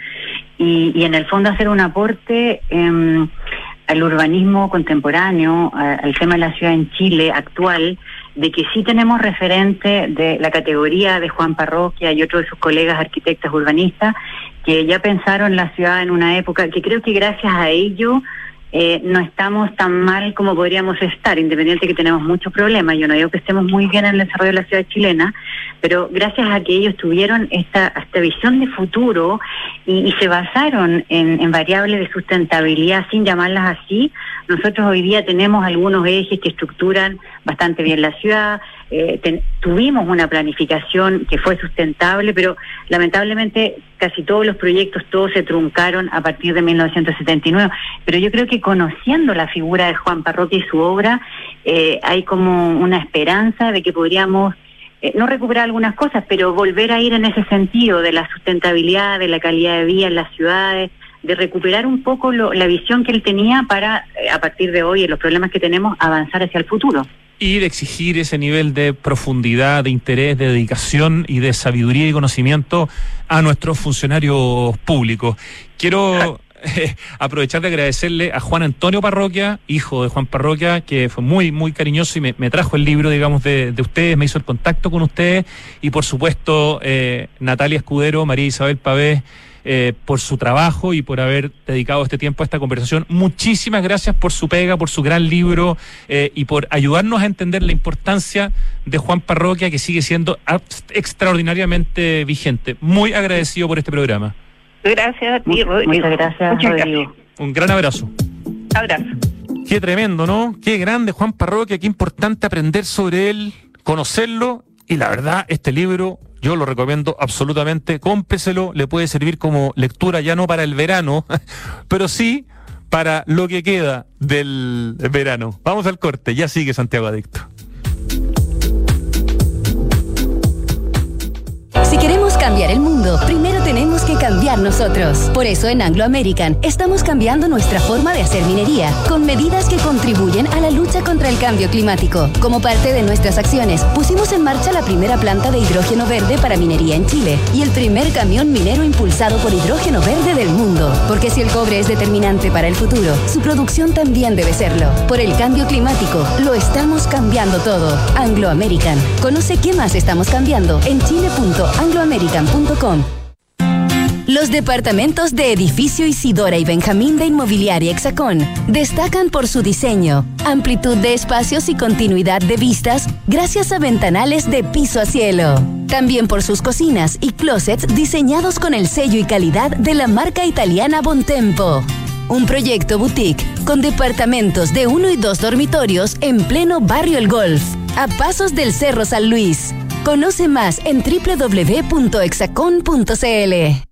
y, y en el fondo hacer un aporte eh, al urbanismo contemporáneo, a, al tema de la ciudad en Chile actual, de que sí tenemos referente de la categoría de Juan Parroquia y otros de sus colegas arquitectos urbanistas que ya pensaron la ciudad en una época que creo que gracias a ello Eh, no estamos tan mal como podríamos estar, independiente de que tenemos muchos problemas. Yo no digo que estemos muy bien en el desarrollo de la ciudad chilena, pero gracias a que ellos tuvieron esta, esta visión de futuro y, y se basaron en, en variables de sustentabilidad, sin llamarlas así, nosotros hoy día tenemos algunos ejes que estructuran bastante bien la ciudad. Eh, ten, tuvimos una planificación que fue sustentable, pero lamentablemente casi todos los proyectos, todos se truncaron a partir de mil novecientos setenta y nueve, pero yo creo que conociendo la figura de Juan Parroquia y su obra, eh, hay como una esperanza de que podríamos eh, no recuperar algunas cosas, pero volver a ir en ese sentido de la sustentabilidad, de la calidad de vida en las ciudades, de recuperar un poco lo, la visión que él tenía para, eh, a partir de hoy, en los problemas que tenemos, avanzar hacia el futuro. Y de exigir ese nivel de profundidad, de interés, de dedicación y de sabiduría y conocimiento a nuestros funcionarios públicos. Quiero eh, aprovechar de agradecerle a Juan Antonio Parroquia, hijo de Juan Parroquia, que fue muy, muy cariñoso y me, me trajo el libro, digamos, de, de ustedes, me hizo el contacto con ustedes, y por supuesto eh, Natalia Escudero, María Isabel Pavés, Eh, por su trabajo y por haber dedicado este tiempo a esta conversación. Muchísimas gracias por su pega, por su gran libro eh, y por ayudarnos a entender la importancia de Juan Parroquia, que sigue siendo extraordinariamente vigente. Muy agradecido por este programa. Gracias a ti, Rodrigo. Muchas gracias, Muchas Rodrigo. gracias. Un gran abrazo. Abrazo. Qué tremendo, ¿no? Qué grande Juan Parroquia, qué importante aprender sobre él, conocerlo, y la verdad, este libro yo lo recomiendo absolutamente. Cómpreselo, le puede servir como lectura ya no para el verano, pero sí para lo que queda del verano. Vamos al corte, ya sigue Santiago Adicto. Si queremos cambiar el mundo, primero tenemos que cambiar nosotros. Por eso en Anglo American estamos cambiando nuestra forma de hacer minería, con medidas que contribuyen a la lucha contra el cambio climático. Como parte de nuestras acciones, pusimos en marcha la primera planta de hidrógeno verde para minería en Chile y el primer camión minero impulsado por hidrógeno verde del mundo. Porque si el cobre es determinante para el futuro, su producción también debe serlo. Por el cambio climático, lo estamos cambiando todo. Anglo American. Conoce qué más estamos cambiando en chile punto anglo american punto com. Los departamentos de Edificio Isidora y Benjamín de Inmobiliaria Hexacón destacan por su diseño, amplitud de espacios y continuidad de vistas gracias a ventanales de piso a cielo. También por sus cocinas y closets diseñados con el sello y calidad de la marca italiana Bontempo. Un proyecto boutique con departamentos de uno y dos dormitorios en pleno barrio El Golf, a pasos del Cerro San Luis. Conoce más en doble u doble u doble u punto hexacon punto c l.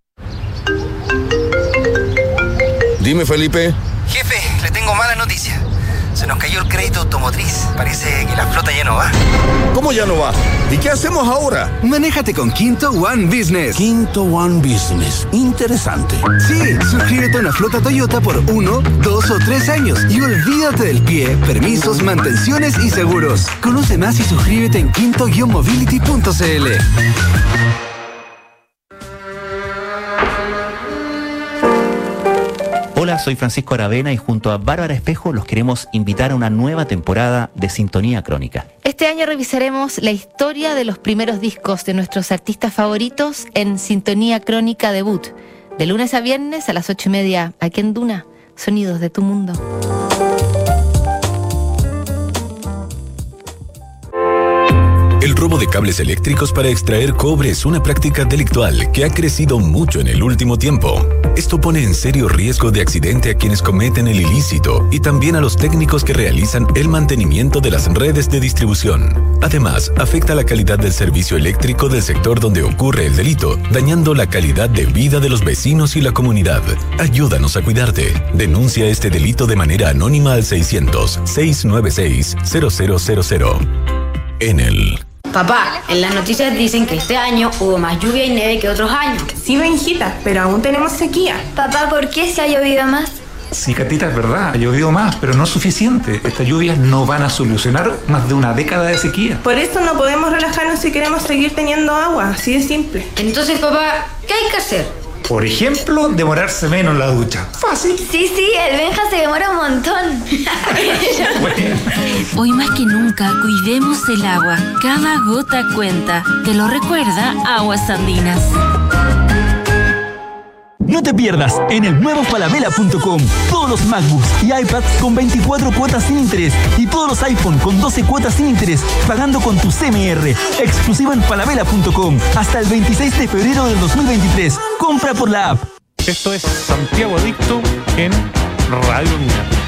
Dime, Felipe. Jefe, le tengo mala noticia. Se nos cayó el crédito automotriz. Parece que la flota ya no va. ¿Cómo ya no va? ¿Y qué hacemos ahora? Manéjate con Quinto One Business. Quinto One Business. Interesante. Sí, suscríbete a una flota Toyota por uno, dos o tres años y olvídate del pie, permisos, mantenciones y seguros. Conoce más y suscríbete en quinto guion mobility punto c l. Hola, soy Francisco Aravena y junto a Bárbara Espejo los queremos invitar a una nueva temporada de Sintonía Crónica. Este año revisaremos la historia de los primeros discos de nuestros artistas favoritos en Sintonía Crónica Debut, de lunes a viernes a las ocho y media, aquí en Duna, Sonidos de tu Mundo. El robo de cables eléctricos para extraer cobre es una práctica delictual que ha crecido mucho en el último tiempo. Esto pone en serio riesgo de accidente a quienes cometen el ilícito y también a los técnicos que realizan el mantenimiento de las redes de distribución. Además, afecta la calidad del servicio eléctrico del sector donde ocurre el delito, dañando la calidad de vida de los vecinos y la comunidad. Ayúdanos a cuidarte. Denuncia este delito de manera anónima al seiscientos, seiscientos noventa y seis, cero cero cero cero. Enel. Papá, en las noticias dicen que este año hubo más lluvia y nieve que otros años. Sí, Benjita, pero aún tenemos sequía. Papá, ¿por qué se ha llovido más? Sí, Catita, es verdad, ha llovido más, pero no es suficiente. Estas lluvias no van a solucionar más de una década de sequía. Por eso no podemos relajarnos si queremos seguir teniendo agua, así de simple. Entonces, papá, ¿qué hay que hacer? Por ejemplo, demorarse menos en la ducha. Fácil. Sí, sí, el Benja se demora un montón. Hoy más que nunca, cuidemos el agua. Cada gota cuenta. Te lo recuerda Aguas Andinas. No te pierdas en el nuevo falabella punto com todos los MacBooks y iPads con veinticuatro cuotas sin interés y todos los iPhone con doce cuotas sin interés pagando con tu C M R. Exclusivo en falabella punto com hasta el veintiséis de febrero del dos mil veintitrés. Compra por la app. Esto es Santiago Adicto en Radio Duna.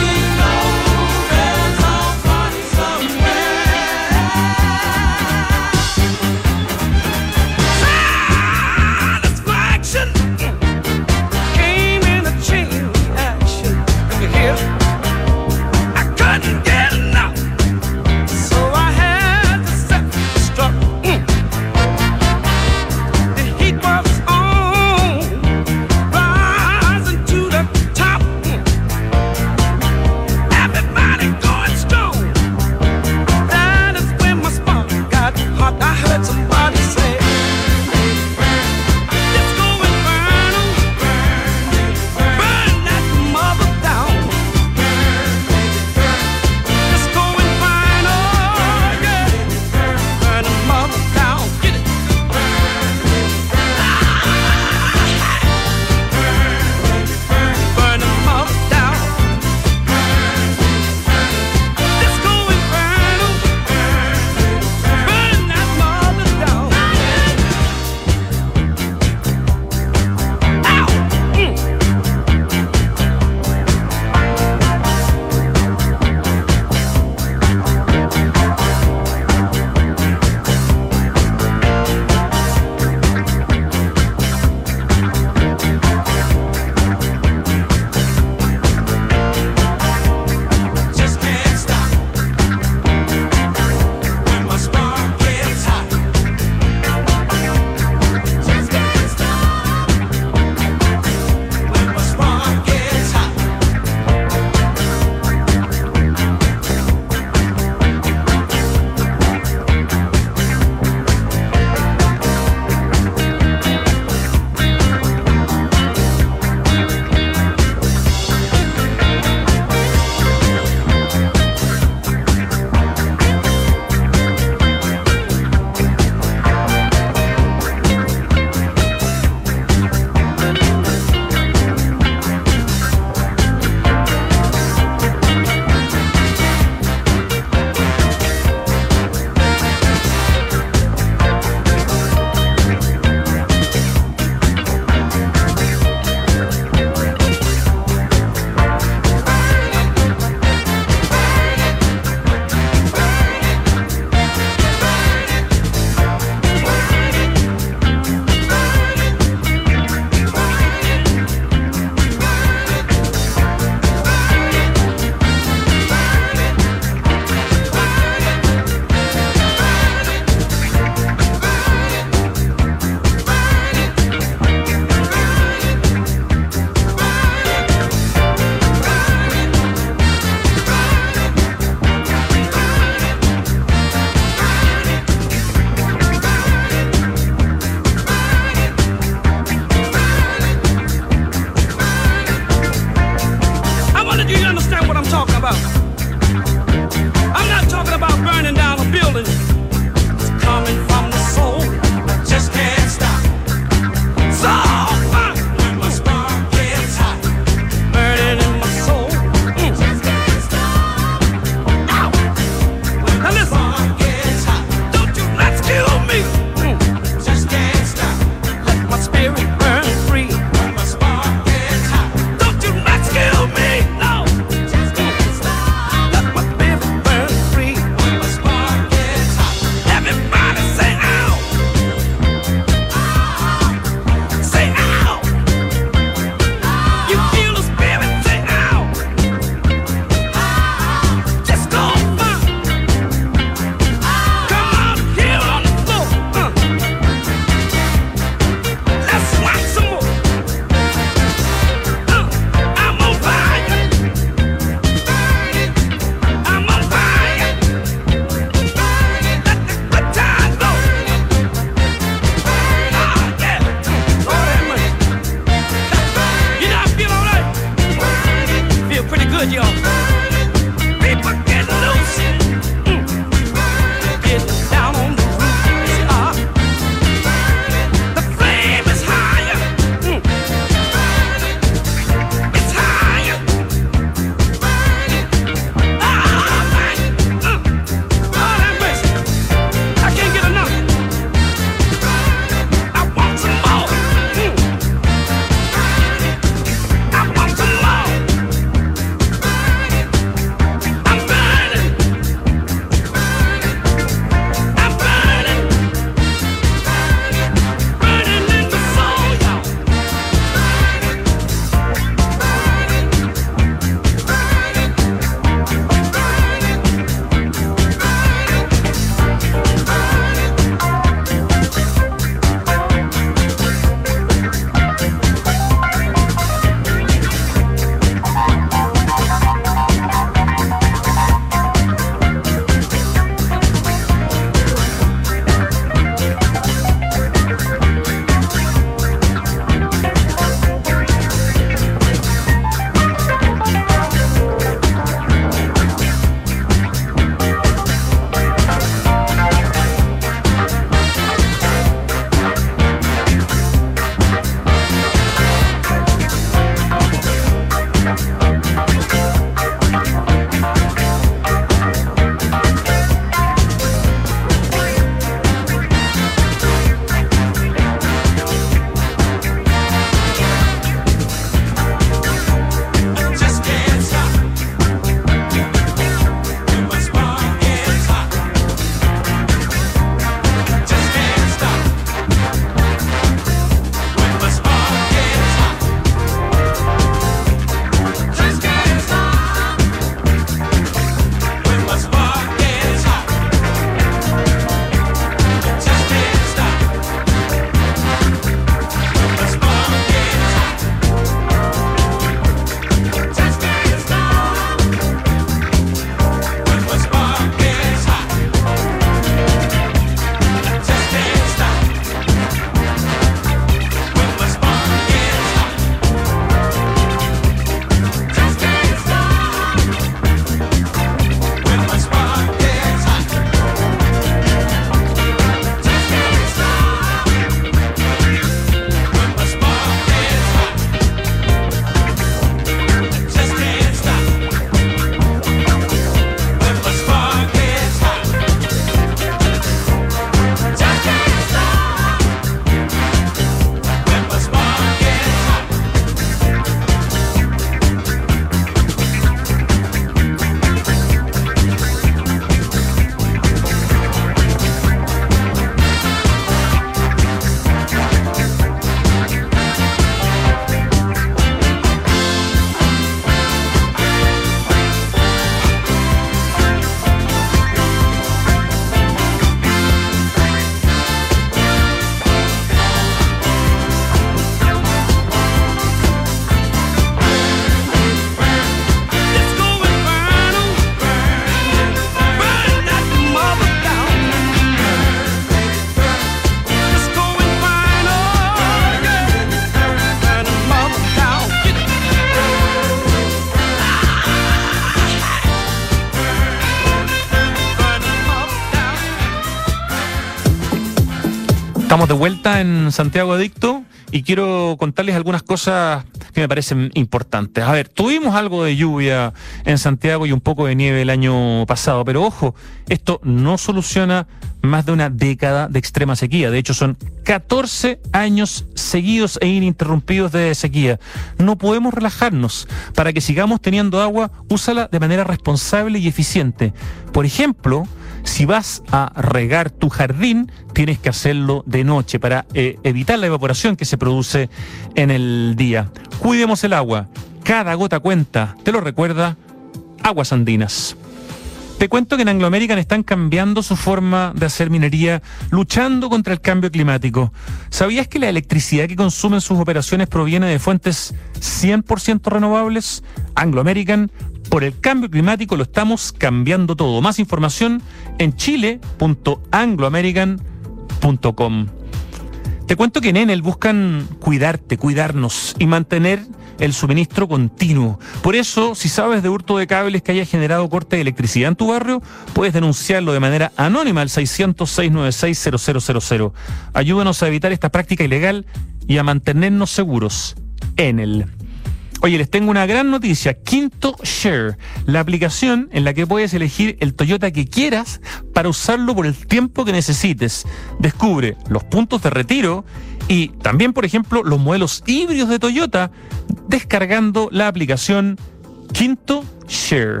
Estamos de vuelta en Santiago Adicto y quiero contarles algunas cosas que me parecen importantes. A ver, tuvimos algo de lluvia en Santiago y un poco de nieve el año pasado, pero ojo, esto no soluciona más de una década de extrema sequía. De hecho, son catorce años seguidos e ininterrumpidos de sequía. No podemos relajarnos. Para que sigamos teniendo agua, úsala de manera responsable y eficiente. Por ejemplo, si vas a regar tu jardín, tienes que hacerlo de noche para eh, evitar la evaporación que se produce en el día. Cuidemos el agua. Cada gota cuenta. ¿Te lo recuerda? Aguas Andinas. Te cuento que en Anglo American están cambiando su forma de hacer minería, luchando contra el cambio climático. ¿Sabías que la electricidad que consumen sus operaciones proviene de fuentes cien por ciento renovables? Anglo American, por el cambio climático lo estamos cambiando todo. Más información en chile punto anglo american punto com. Te cuento que en Enel buscan cuidarte, cuidarnos y mantener el suministro continuo. Por eso, si sabes de hurto de cables que haya generado corte de electricidad en tu barrio, puedes denunciarlo de manera anónima al seiscientos, seiscientos noventa y seis, cero cero cero cero. Ayúdanos a evitar esta práctica ilegal y a mantenernos seguros. Enel. Oye, les tengo una gran noticia. Quinto Share, la aplicación en la que puedes elegir el Toyota que quieras para usarlo por el tiempo que necesites. Descubre los puntos de retiro y también, por ejemplo, los modelos híbridos de Toyota descargando la aplicación Quinto Share.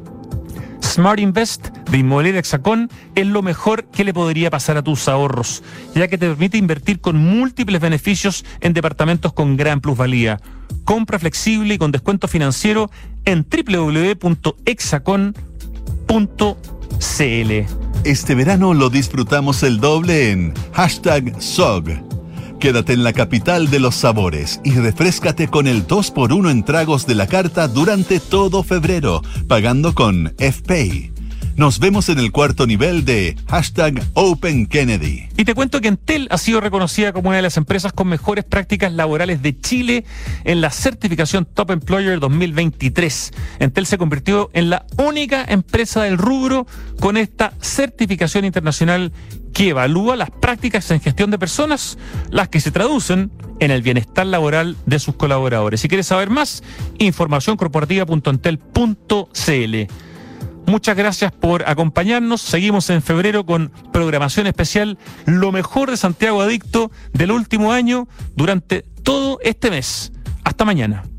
Smart Invest de Inmobiliaria Hexacón es lo mejor que le podría pasar a tus ahorros, ya que te permite invertir con múltiples beneficios en departamentos con gran plusvalía. Compra flexible y con descuento financiero en doble u doble u doble u punto hexacon punto c l. Este verano lo disfrutamos el doble en hashtag S O G. Quédate en la capital de los sabores y refréscate con el dos por uno en tragos de la carta durante todo febrero, pagando con F-Pay. Nos vemos en el cuarto nivel de hashtag Open Kennedy. Y te cuento que Entel ha sido reconocida como una de las empresas con mejores prácticas laborales de Chile en la certificación Top Employer dos mil veintitrés. Entel se convirtió en la única empresa del rubro con esta certificación internacional que evalúa las prácticas en gestión de personas, las que se traducen en el bienestar laboral de sus colaboradores. Si quieres saber más, información corporativa punto entel punto c l. Muchas gracias por acompañarnos. Seguimos en febrero con programación especial, lo mejor de Santiago Adicto del último año durante todo este mes. Hasta mañana.